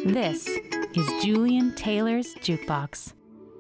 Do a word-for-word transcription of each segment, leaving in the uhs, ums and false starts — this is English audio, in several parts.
This is Julian Taylor's Jukebox.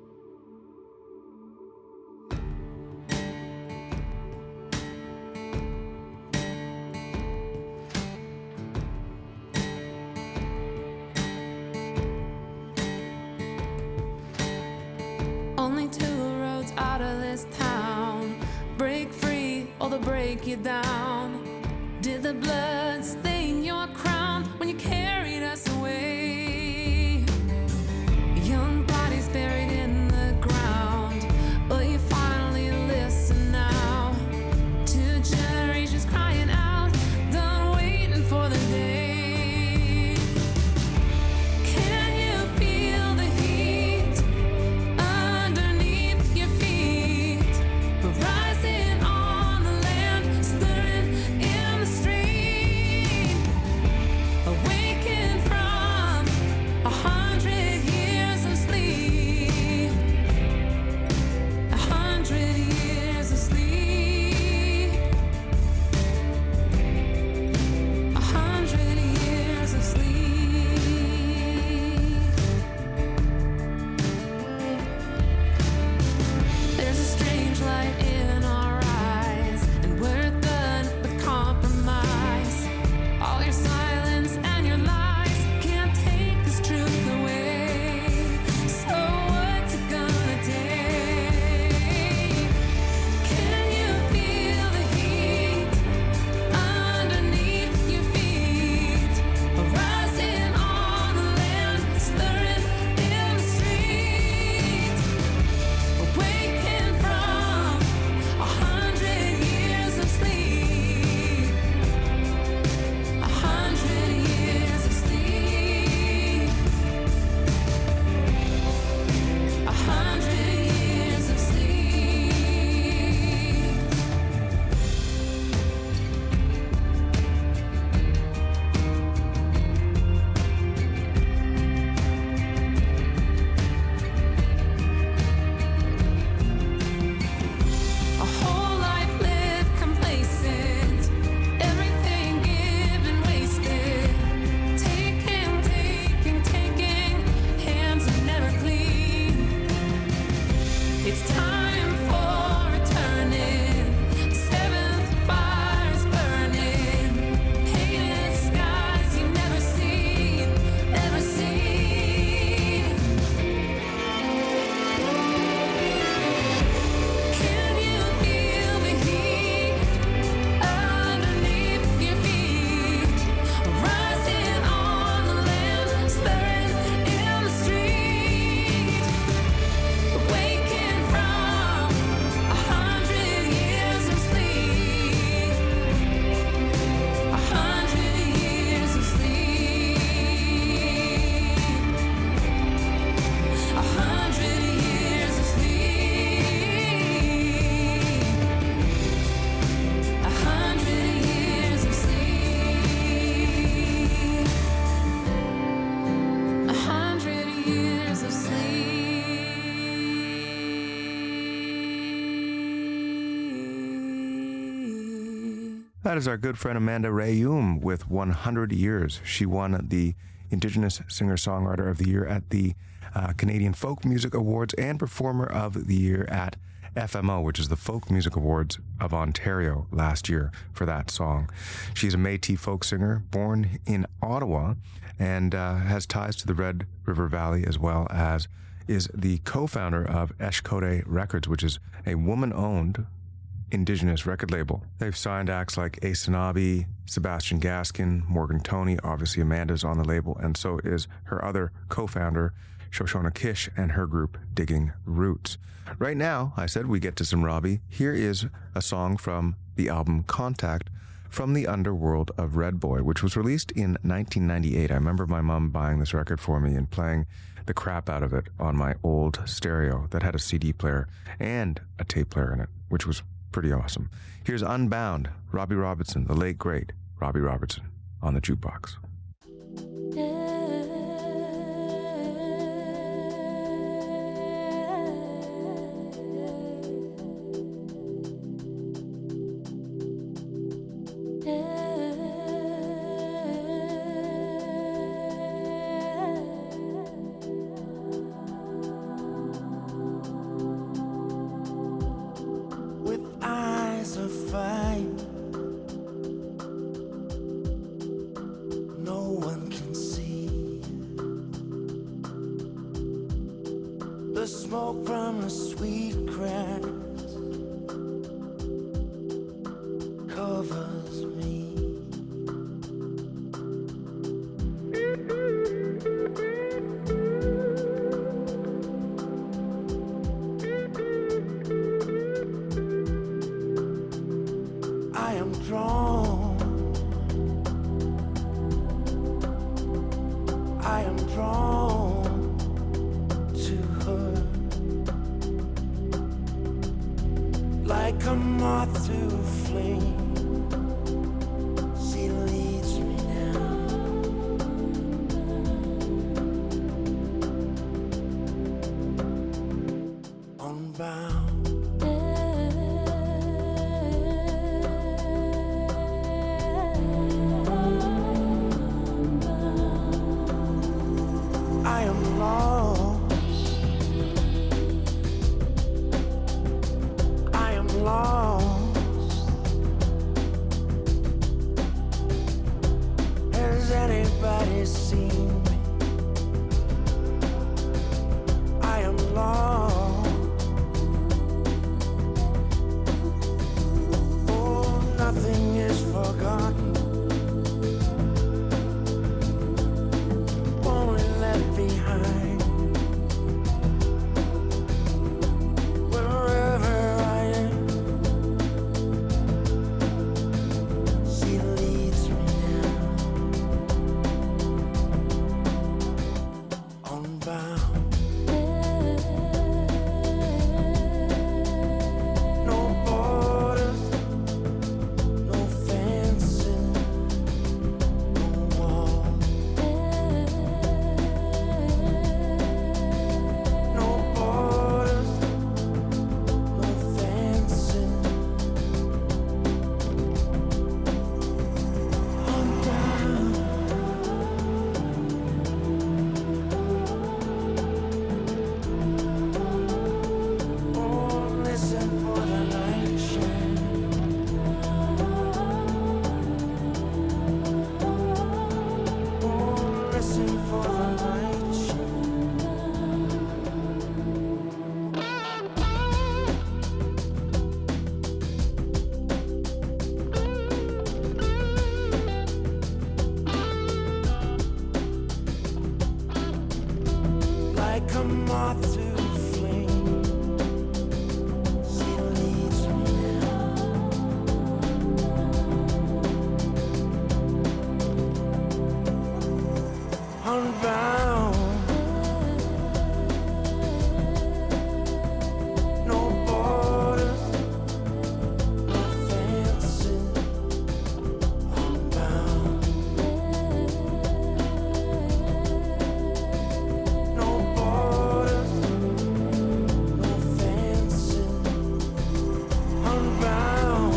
Only two roads out of this town. Break free or they'll break you down. Did the blood stain your crown when you carried us away? Young bodies buried in the ground, but you finally listen now. Two generations crying out, done waiting for the day. Can you feel the heat underneath your feet? Rising on the land, stirring in the street. Awaken from a hundred years of sleep. A hundred years of sleep. A hundred years of sleep. There's a strange light in our eyes, and we're done with compromise. All your silence and your lies can't take this truth away. So what's it gonna take? Can you feel the heat underneath your feet? Rising on the land, stirring in the street. Awaken from a hundred years of sleep. A hundred years of sleep. A hundred years of sleep. A whole life lived complacent, everything given, wasted. Taking, taking, taking, hands are never clean. It's time for returning. Seventh fire's burning. Painted skies you've never seen, never seen. Can you feel the heat underneath your feet? Rising on the land, stirring in the street. Awaken from a hundred years of sleep. A hundred years of sleep. A hundred years of sleep. A hundred years of sleep. A hundred years of sleep. That is our good friend Amanda Rayum with one hundred years. She won the Indigenous Singer-Songwriter of the Year at the uh, Canadian Folk Music Awards and Performer of the Year at F M O, which is the Folk Music Awards of Ontario last year for that song. She's a Métis folk singer born in Ottawa and uh, has ties to the Red River Valley, as well as is the co-founder of Eshkote Records, which is a woman-owned Indigenous record label. They've signed acts like Asanabi, Sebastian Gaskin, Morgan Toney. Obviously, Amanda's on the label, and so is her other co-founder, Shoshona Kish, and her group, Digging Roots. Right now, I said we get to some Robbie. Here is a song from the album Contact from the Underworld of Red Boy, which was released in nineteen ninety-eight. I remember my mom buying this record for me and playing the crap out of it on my old stereo that had a C D player and a tape player in it, which was pretty awesome. Here's Unbound, Robbie Robertson, the late great Robbie Robertson, on the jukebox. Yeah. smoke from a sweet grass covers me. I am drawn, I am drawn to her, like a moth to a flame. She leads me now, unbound. I am lost, I am lost. Has anybody seen me? I am lost. Oh, nothing is forgotten, only left behind. Wherever I am, she leads me now, unbound. No borders, no fencing, no walls. No borders, no fencing, unbound. Oh, listen for the night shine. Oh, listen for the night shine. Like a moth to a flame, she leads me now, unbound. No borders, no fencing, unbound. No borders, no fencing, unbound.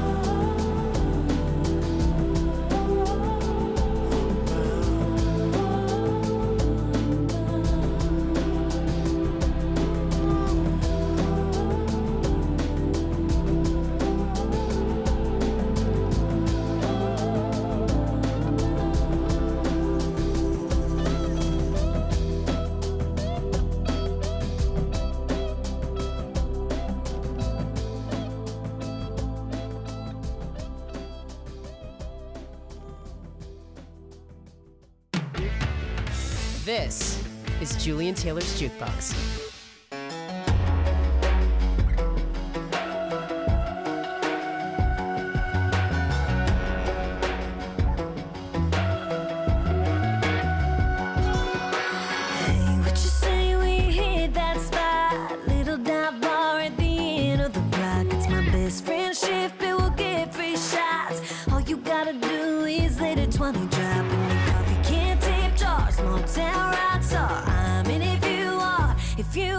This is Julian Taylor's Jukebox. Hey, what you say we hit that spot? Little dive bar at the end of the block. It's my best friend's shift, but we'll get free shots. All you gotta do is let a twenty drop in the coffee can tip jar. Small town rock star, I'm in if you are. If you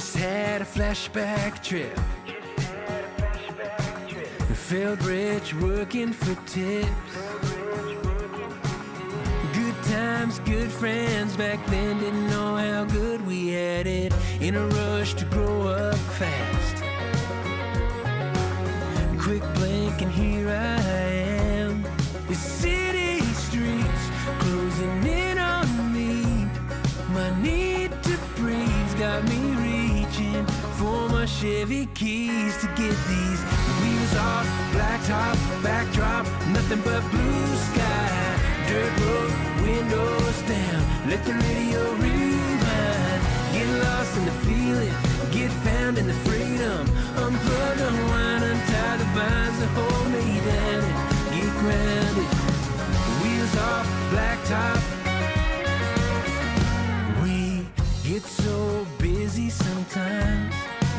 Just had a flashback trip. Felt rich working for tips. Good times, good friends. Back then didn't know how good we had it. In a rush to grow up fast. Quick blink and here I am. The city streets closing in on me. My need to breathe's got me reaching for my Chevy keys to get these wheels off, blacktop, backdrop, nothing but blue sky. Dirt road, windows down, let the radio rewind. Get lost in the feeling, get found in the freedom. Unplug, unwind, untie the binds that hold me down and get grounded. Wheels off, blacktop. We get so busy sometimes.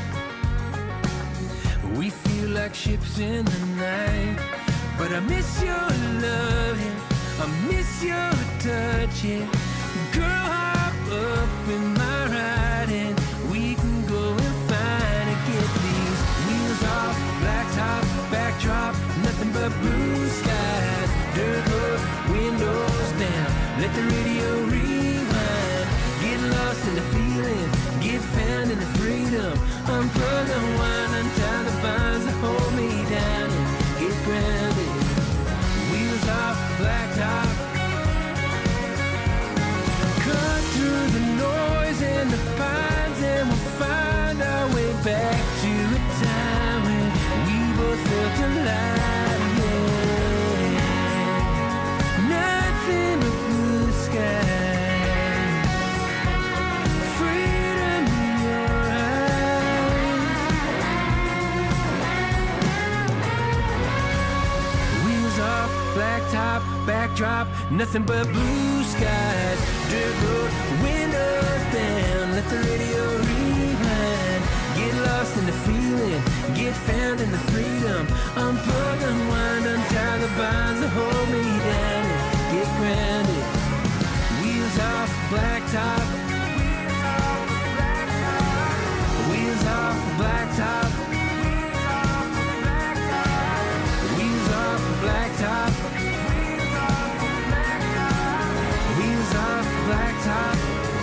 We feel like ships in the night. But I miss your love, yeah. I miss your touch, yeah. Girl, hop up in my ride and we can go and find and get these wheels off, blacktop, backdrop, nothing but blue skies. Dirt road, windows down, let the radio rewind. Get lost in the feeling, get found in the freedom. Unplug, unwind, untie the binds that hold me down and get grounded. Wheels off, blacktop. Cut through the noise and the pines and we'll find our way back to a time when we both felt alive, yeah. Nothing but blue sky. Freedom in your eyes. Wheels off, blacktop, backdrop, nothing but blue skies. Dirt road, windows down, let the radio rewind. Get lost in the feeling, get found in the freedom. Unplug, unwind, untie the binds that hold me down and get grounded. Wheels off, blacktop. Wheels off, blacktop. Wheels off, blacktop. Wheels off, blacktop.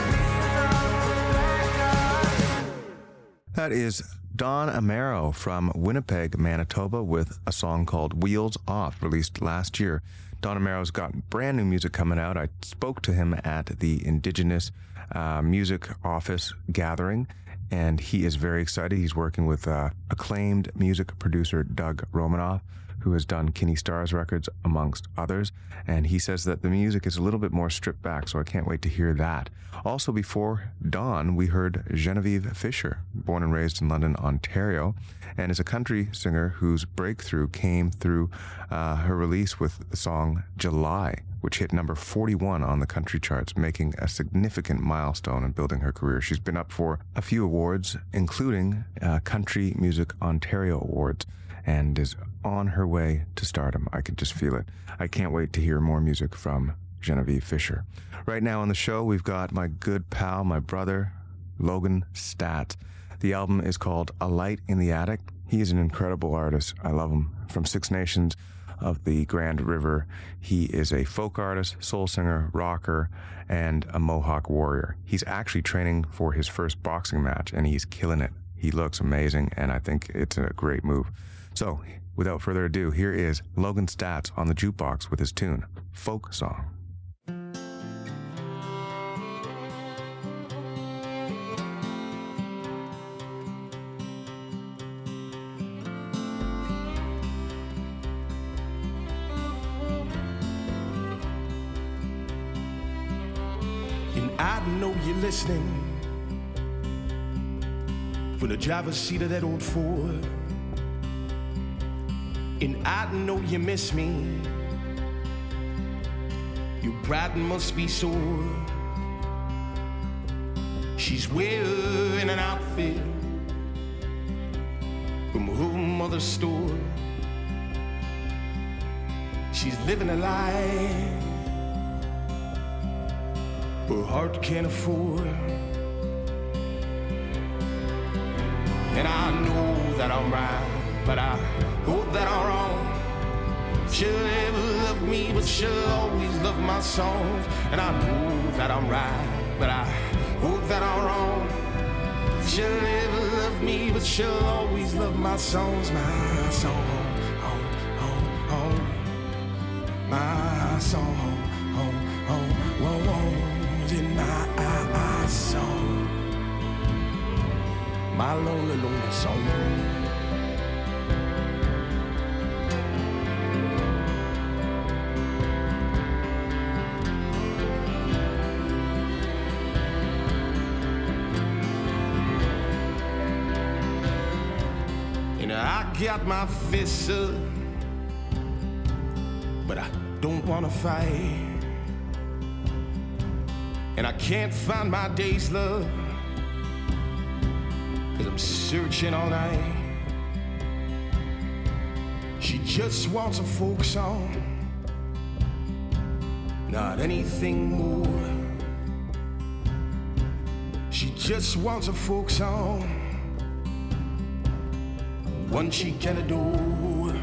That is Don Amero from Winnipeg, Manitoba, with a song called Wheels Off, released last year. Don Amero's got brand new music coming out. I spoke to him at the Indigenous uh, Music Office gathering, and he is very excited. He's working with uh, acclaimed music producer Doug Romanoff, who has done Kinney Stars records, amongst others. And he says that the music is a little bit more stripped back, so I can't wait to hear that. Also, before Dawn, we heard Genevieve Fisher, born and raised in London, Ontario, and is a country singer whose breakthrough came through uh, her release with the song July, which hit number forty-one on the country charts, making a significant milestone in building her career. She's been up for a few awards, including uh, Country Music Ontario Awards, and is on her way to stardom. I can just feel it. I can't wait to hear more music from Genevieve Fisher. Right now on the show, we've got my good pal, my brother, Logan Staats. The album is called A Light in the Attic. He is an incredible artist. I love him. From Six Nations of the Grand River, he is a folk artist, soul singer, rocker, and a Mohawk warrior. He's actually training for his first boxing match, and he's killing it. He looks amazing, and I think it's a great move. So, without further ado, here is Logan Staats on the jukebox with his tune, Folk Song. And I know you're listening from the driver's seat of that old Ford. And I know you miss me. Your bride must be sore. She's wearing an outfit from her mother's store. She's living a life her heart can't afford. And I know that I'm right, but I hope that I'm wrong. She'll never love me, but she'll always love my songs. And I know that I'm right, but I hope that I'm wrong. She'll never love me, but she'll always love my songs. My song, home, home, home. My song, home, home, home. Whoa, whoa, in my song. My lonely, lonely song. And I got my fists up, but I don't wanna fight. And I can't find my day's love, 'cause I'm searching all night. She just wants a folk song, not anything more. She just wants a folk song, one she can adore.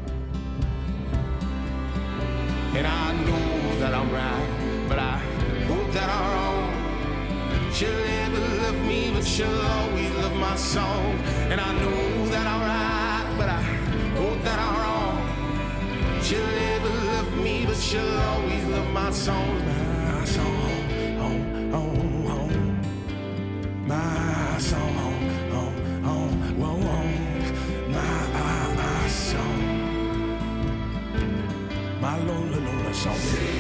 And I know that I'm right, but I hope that I'm wrong. She'll never love me, but she'll always love my song. And I know that I'm right, but I hope that I'm wrong. She'll never love me, but she'll always love my song. My song, home, home, home. My song, home, home, home, whoa, whoa. My, my song. My lonely, lonely song.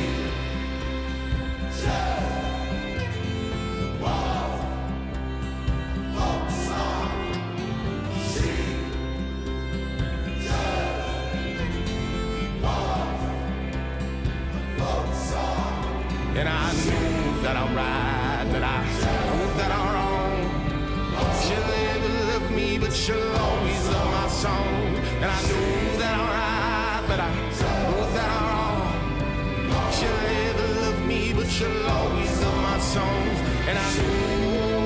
And I know that I'm right, but I hope that I'm wrong. She'll never love me, but she'll always love my song. And I know that I'm right, but I hope that I'm wrong. She'll never love me, but she'll always love my songs. And I know,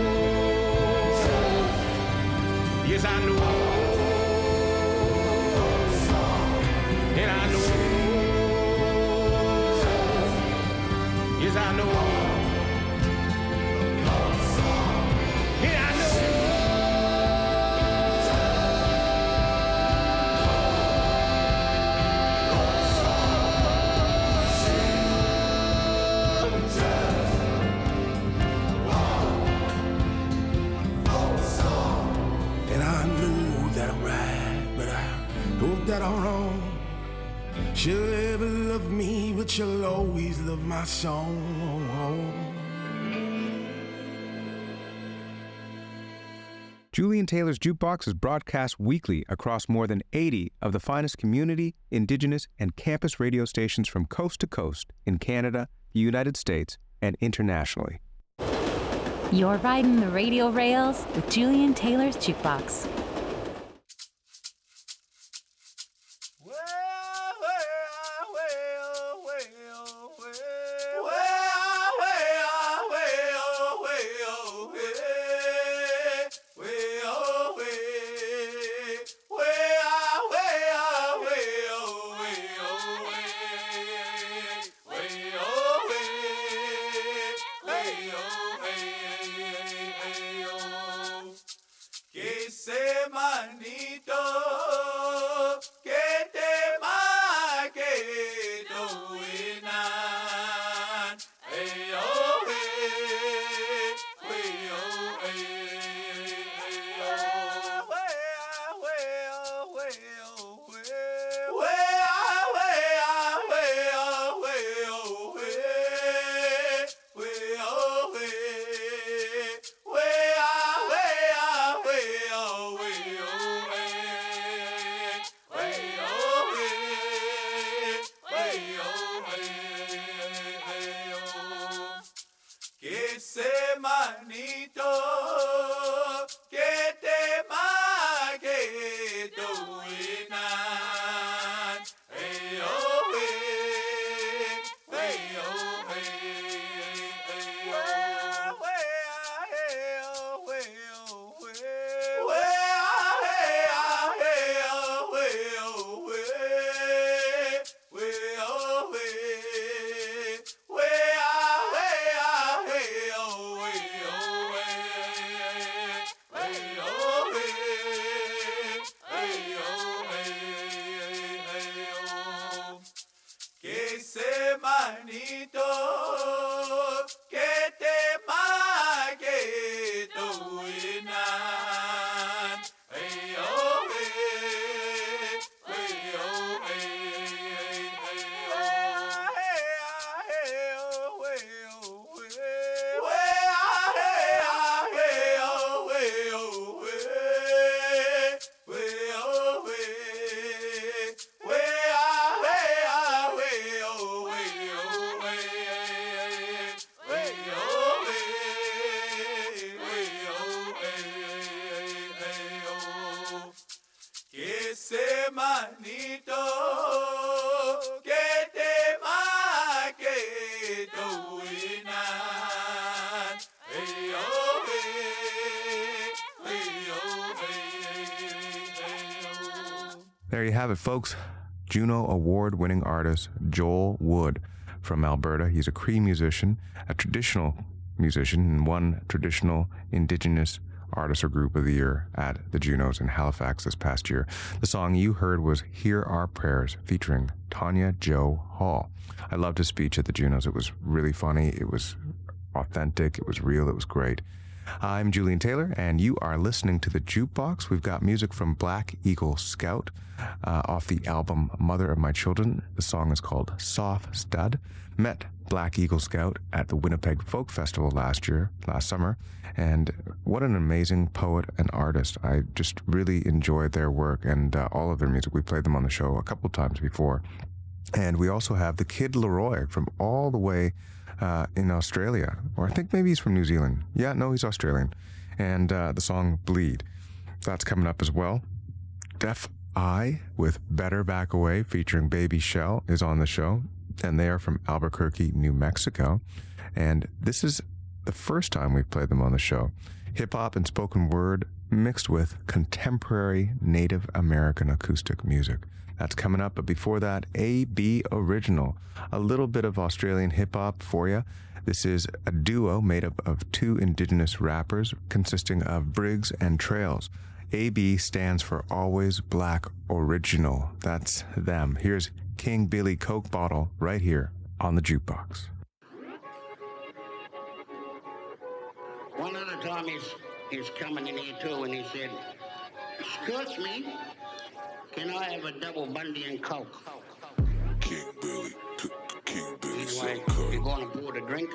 yes I know, and I know. Yes, I know. Yeah, I know. And I know that I'm right, but I hope that I'm wrong. She'll never love me, but she'll always love my song. Julian Taylor's Jukebox is broadcast weekly across more than eighty of the finest community, indigenous, and campus radio stations from coast to coast in Canada, the United States, and internationally. You're riding the radio rails with Julian Taylor's Jukebox. Que se manito, que te mague tu inan. Hey, oh, hey, hey, oh, hey, hey, oh, hey, hey, oh, hey, oh, hey, way, hey, hey, oh, hey, oh, hey, way, oh, hey, way, hey, hey, oh, way, oh, way, way, oh, way, way, oh, hey, hey, oh. Que ese manito que te maque tu inan. Hey, oh, hey, hey, oh, hey, hey, oh. There you have it, folks. Juno Award-winning artist Joel Wood from Alberta. He's a Cree musician, a traditional musician, and won traditional Indigenous Artist or Group of the Year at the Junos in Halifax this past year. The song you heard was Hear Our Prayers, featuring Tanya Jo Hall. I loved his speech at the Junos. It was really funny. It was authentic. It was real. It was great. I'm Julian Taylor, and you are listening to The Jukebox. We've got music from Black Eagle Scout uh, off the album Mother of My Children. The song is called Soft Stud. Met Black Eagle Scout at the Winnipeg Folk Festival last year, last summer, and what an amazing poet and artist. I just really enjoyed their work and uh, all of their music. We played them on the show a couple times before. And we also have the Kid Leroy from all the way uh, in Australia, or I think maybe he's from New Zealand. Yeah, no, he's Australian. And uh, the song Bleed. That's coming up as well. Deaf Eye with Better Back Away featuring Baby Shell is on the show. And they are from Albuquerque, New Mexico. And this is the first time we've played them on the show. Hip-hop and spoken word mixed with contemporary Native American acoustic music. That's coming up, but before that, A B Original. A little bit of Australian hip-hop for you. This is a duo made up of two Indigenous rappers consisting of Briggs and Trails. A B stands for Always Black Original. That's them. Here's King Billy Coke Bottle right here on the Jukebox. One other time he's, he's coming in here too, and he said, "Excuse me, can I have a double Bundy and Coke?" King Billy, King Billy, anyway, you're going to pour the drink?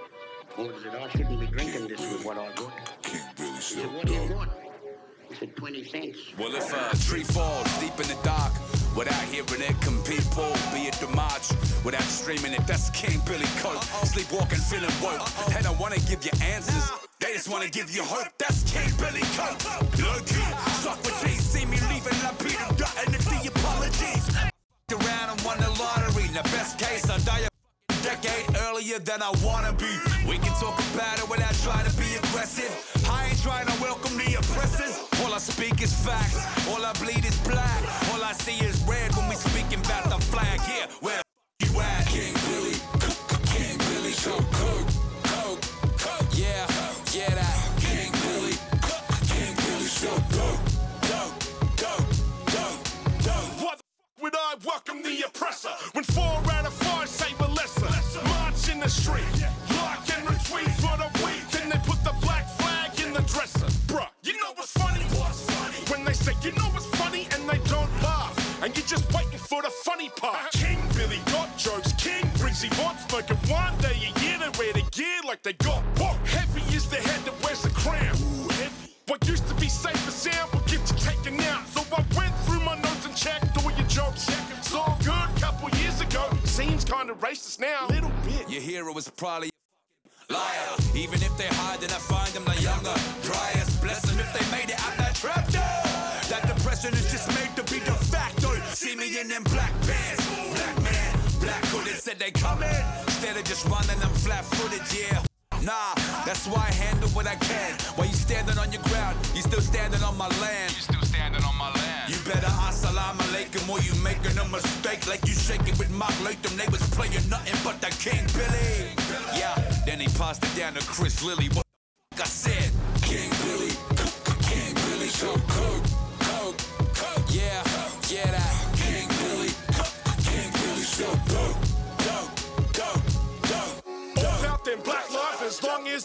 Or is it I shouldn't be drinking King this Billy, with what I got? King Billy, he said, "What do you want?" He said, twenty cents. Well, if a tree falls deep in the dark, without hearing it, can people be at the march? Without streaming it, that's King Billy Coke. Sleepwalking, feeling woke. They don't want to give you answers. They just want to give you hope. That's King Billy Coke. Low-key, Socrates, see me leaving La Peter, dotting the apologies. Around and won the lottery. In the best case, I die a decade earlier than I wanna be. We can talk about it without trying to be aggressive. I ain't trying to welcome the oppressors. All I speak is facts. All I bleed is black. All I see is red when we speaking about the flag. Yeah, where the f you at? King Billy, King Billy, so coke, coke, coke. Yeah, yeah that. King Billy, King Billy, so dope, dope, dope, dope, dope. Why the f would I welcome the oppressor when four out of five say we're lesser? March in the street, like and retweet for the week, then they put the black flag in the dresser. Bruh, you know what's funny? What's funny? When they say you know what's funny and they don't laugh, and you're just waiting for the funny part. King Billy got jokes, King Briggs, he wants smoking one day a year. They wear the gear like they got what? Heavy is the head that wears the crown. Ooh, heavy. What used to be safe and sound will get you taken out. So I went through my notes and checked all your jokes. It's all good, couple years ago. Seems kind of racist now. Little bit. Your hero was probably a liar. Even if they hide, then I find them the younger. Dryers, bless them if they made it out that trap door. That depression is just made to be de facto. See me in them black pants. Black man, black hooded said they coming. Instead of just running them flat footed, yeah. Nah, that's why I handle what I can. While you standing on your ground, you still standing on my land. You still standing on my land. You better assalamu alaikum or you making a mistake. Like you shaking with Mark Latham. They was playing nothing but the King Billy. Yeah, then he passed it down to Chris Lilly. What the f*** I said? King Billy, King Billy, so coke, coke, coke. Yeah, yeah that. King Billy, King Billy, so dope, dope, dope.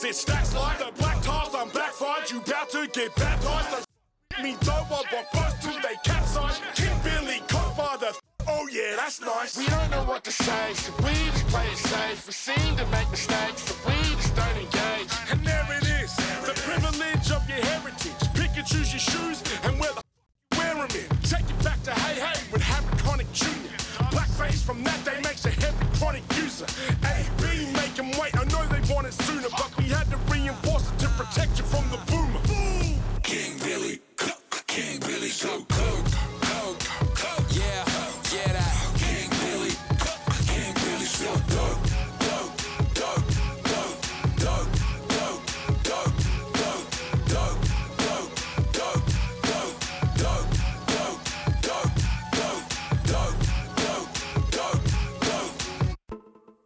it stacks like the black tiles. I'm backfired, you bout to get baptized. So me dope, I walk close to they capsize. King Billy, caught by the oh yeah, that's nice. We don't know what to say, so we just play it safe. We seem to make mistakes, so we just don't engage. And there it is, the privilege of your heritage. Pick and choose your shoes and where the f you wear them in. Take it back to Hey Hey with Harry Connick Junior Blackface from that day makes a heavy chronic user. A, B, make him wait, I know they want it sooner, but we had to reinforce it to protect you from the boomer. King Billy, King Billy, go, go, go, go. Yeah, yeah, that. King Billy, King Billy, so dope, dope, dope, dope, dope, dope, dope, dope, dope, dope, dope, dope, dope, dope, dope, dope, dope, dope, dope, dope.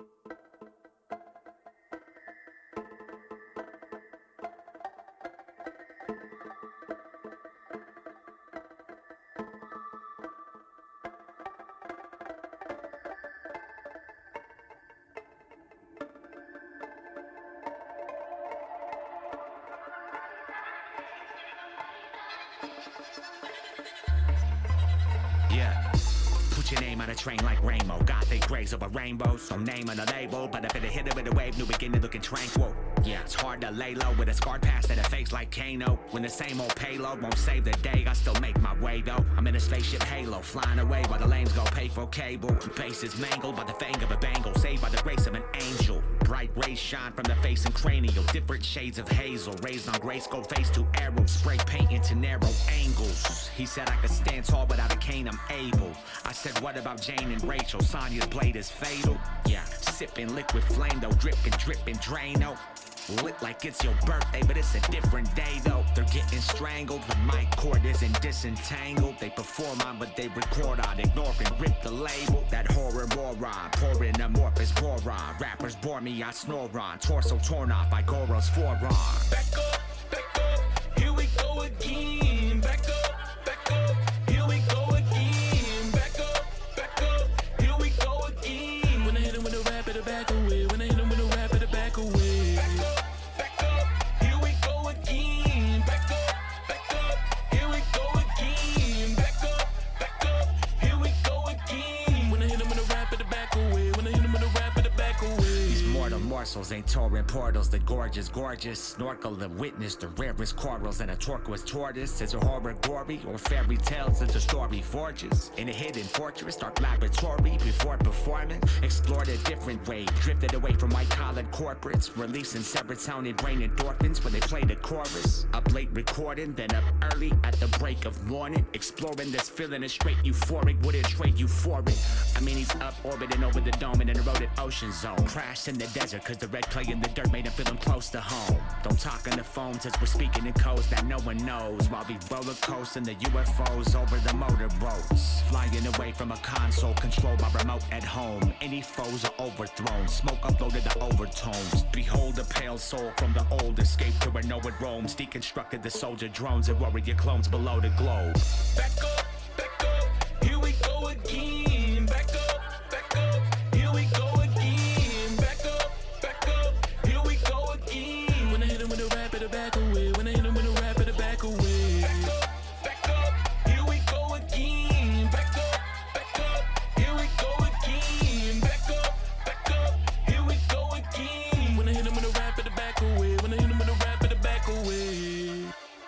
Yeah. Put your name on a train like Rainbow. Gothic grays over rainbows. No name on the label, but if it hit it with a wave, new beginning looking tranquil. Yeah, it's hard to lay low with a scarred past that it fakes like Kano. When the same old payload won't save the day, I still make my way though. I'm in a spaceship halo, flying away while the lames go pay for cable. And base is mangled by the fang of a bangle, saved by the grace of an angel. Bright rays shine from the face and cranial, different shades of hazel, raised on grayscale face to arrows, spray paint into narrow angles. He said I could stand tall without a cane, I'm able. I said, what about Jane and Rachel? Sonia's blade is fatal. Yeah, sipping liquid flame though, dripping, dripping, Drano. Lit like it's your birthday, but it's a different day though. They're getting strangled, the mic cord isn't disentangled. They perform on, but they record on, ignore and rip the label. That horror moron, pouring amorphous boron. Rappers bore me, I snore on. Torso torn off by Goro's forearm. Back up, back up, here we go again. Back up, back up, here we go again. Back up, back up, here we go again. When I hit him with a rap, it'll back away. When I hit him with a rap, it'll back away. Back up, back up, here we go again. Back up, back up, here we go again. Back up, back up, here we go again. When I hit him with a rap, it'll back away. When I hit him with a rap, it'll back away. These mortal morsels ain't torrent portals, the gorgeous, gorgeous. Snorkel and witness the rarest corals, and a turquoise tortoise. Is a horror gory or fairy tales into story forges? In a hidden fortress, dark laboratory before performing. Explored a different way, drifted away from white collar corporates, releasing serotonin brain endorphins when they play the chorus. Up late recording, then up early at the break of morning. Exploring this feeling is straight euphoric, wouldn't trade euphoric. I mean he's up orbiting over the dome in an eroded ocean zone. Crashed in the desert cause the red clay in the dirt made him feeling close to home. Don't talk on the phone since we're speaking in codes that no one knows, while we roller coasting the U F Os over the motorboats. Flying away from a console controlled by remote at home. Any foes are overthrown, smoke uploaded the overtones. Behold the pale soul from the old, escape to where no one roams. Deconstructed the soldier drones and warrior clones below the globe. Back up, back up, here we go again. Back up, back up, here we go again. Back up, back up, here we go again. When I hit him with a rap, it'll back away. When I hit him with a rap, it'll back away. Back up, back up, here we go again. Back up, back up, here we go again. Back up, back up, here we go again. When I hit him with a rap, it'll back away. When I hit him with a rap, it'll back away.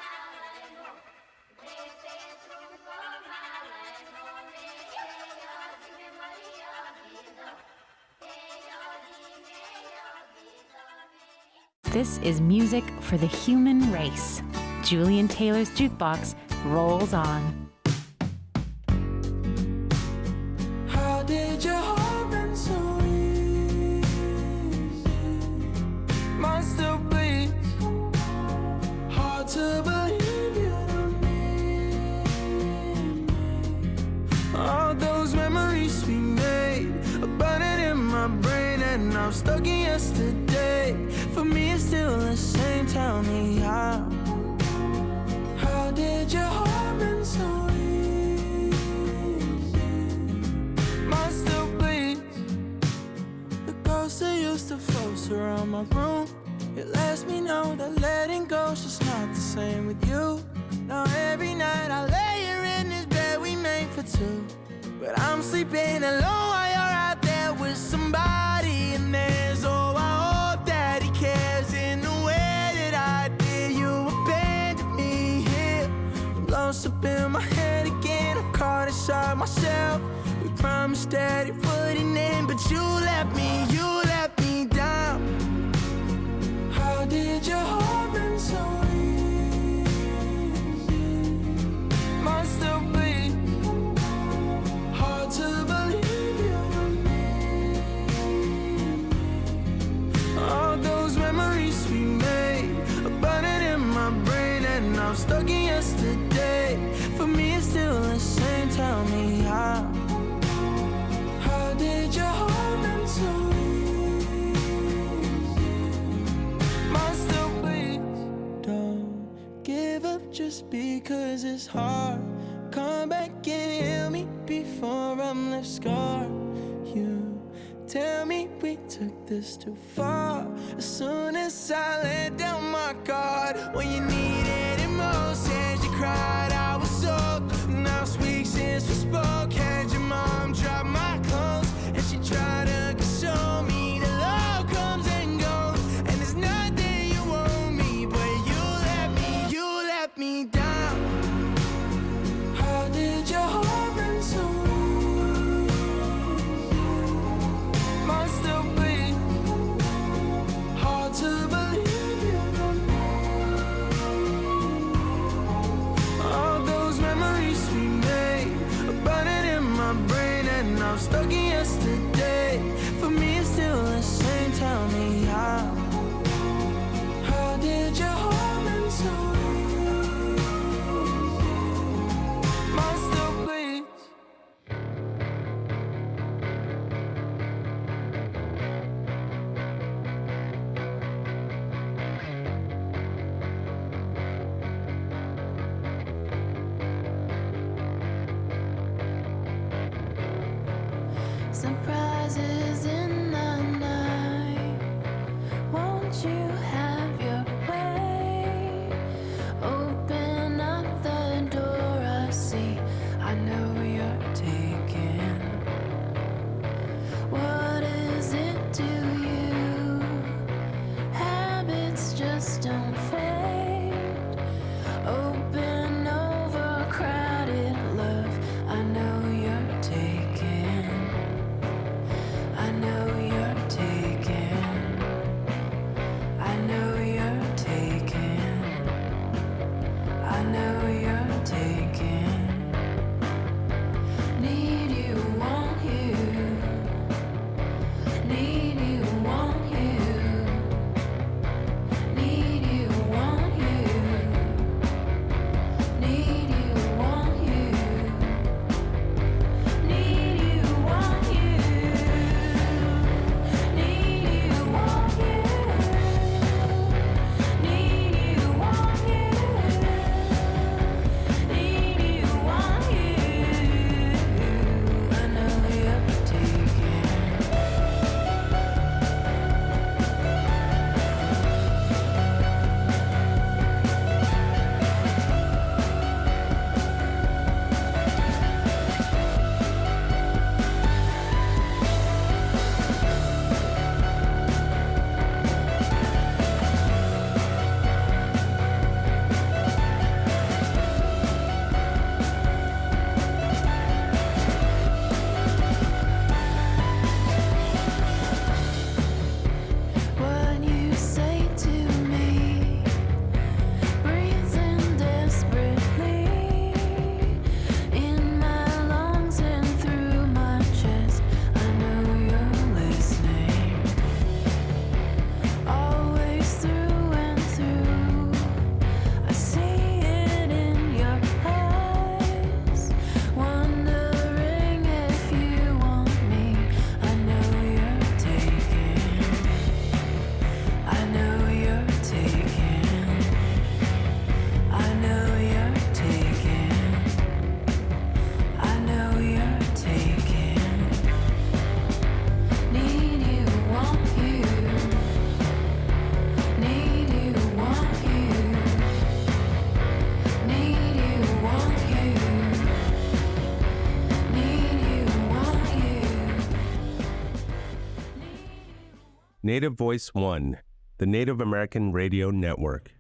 This is music for the human race. Julian Taylor's Jukebox rolls on. How did your heart been so easy? Mine still bleeds. Hard to believe you don't need me. All those memories we made are burning in my brain, and I'm stuck in yesterday. For me it's still the same. Tell me how. How did your heart been so easy? Mine still bleeds. The ghosts that used to float around my room, It lets me know that letting go's just not the same with you. Now every night I lay here in this bed we made for two, but I'm sleeping alone while you're out there with somebody. And there's, oh, I hope that he cares in the way that I did. You abandoned me here. I'm lost up in my head again. I'm caught inside myself. We promised that it wouldn't end, but you let me, you let me down. How did your heart bend so easy? Must have been hard to believe you were me. All those memories we made are burning in my brain, and I'm stuck in yesterday. For me it's still the same. Tell me how. How did your heart bend so easy? Must have been. Don't give up just because it's hard. Come back and heal me before I'm left scarred. You tell me we took this too far. As soon as I let down my guard, when you needed it most, and you cried, I was soaked. Now it's weeks since we spoke. Had your mom drop my clothes, and she tried to console me. The love comes and goes, and there's nothing you owe me, but you let me, you let me down. How did your heart bend so easy? Must have been hard to believe you were me. All those memories we made are burning in my brain, and I'm stuck in yesterday. For me it's still the same. Tell me how. How did your heart bend so easy? Must have been. Surprises in the night. Won't you have your way? Open up the door, I see. I know you're taken. What is it to you? Habits just don't fade. Open overcrowded love. I know you're taken. I know Native Voice One, the Native American Radio Network.